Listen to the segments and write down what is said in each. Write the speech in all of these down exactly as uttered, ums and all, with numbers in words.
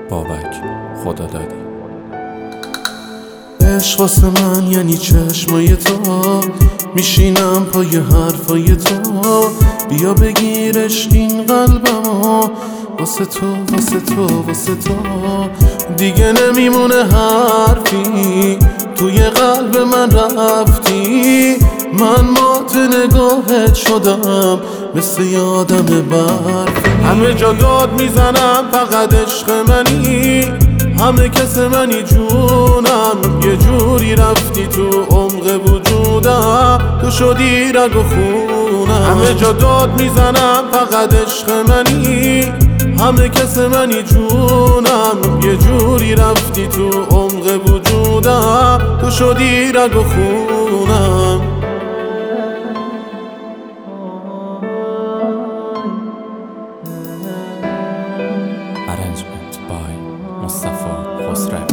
بابک خدا دادی. عشق واسه من یعنی چشمای تو، میشینم پای حرفای تو. بیا بگیرش این قلبمو، واسه تو واسه تو واسه تو. دیگه نمیمونه حرفی، توی قلب من رفتی. من مات نگاهت شدم مثل یادم برفی. همه جا داد میزنم فقط عشق منی، همه کس منی جونم. یه جوری رفتی تو عمق وجودم، تو شدی رگ و خونم. همه جا داد میزنم فقط عشق منی، همه کس منی جونم. یه جوری رفتی تو عمق وجودم، تو شدی رگ و خونم. Arrangement by Mustafa Khosravi.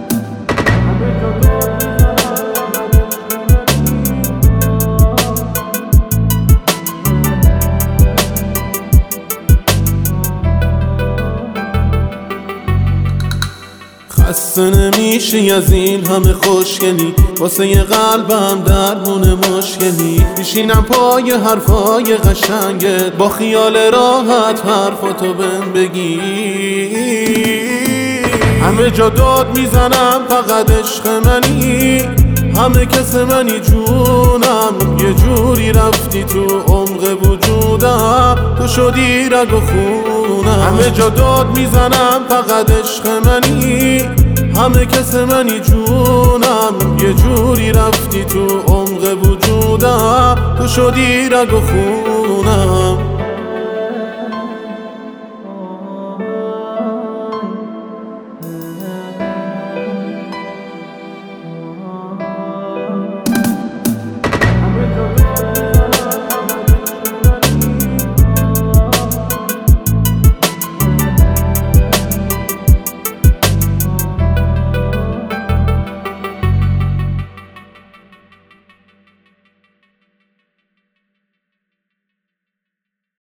خسته نمیشی از این همه خوشگلی، واسه یه قلبم درمون مشکلی. میشینم پای حرفای قشنگت، با خیال راحت حرفاتو بهم بگی. همه جا داد میزنم فقط عشق منی، همه کس منی جونم. یه جوری رفتی تو عمق وجودم، تو شدی رگ و خونم. همه جا داد میزنم فقط عشق منی، همه کس منی جونم. یه جوری رفتی تو عمق وجودم، تو شدی رگ و خونم.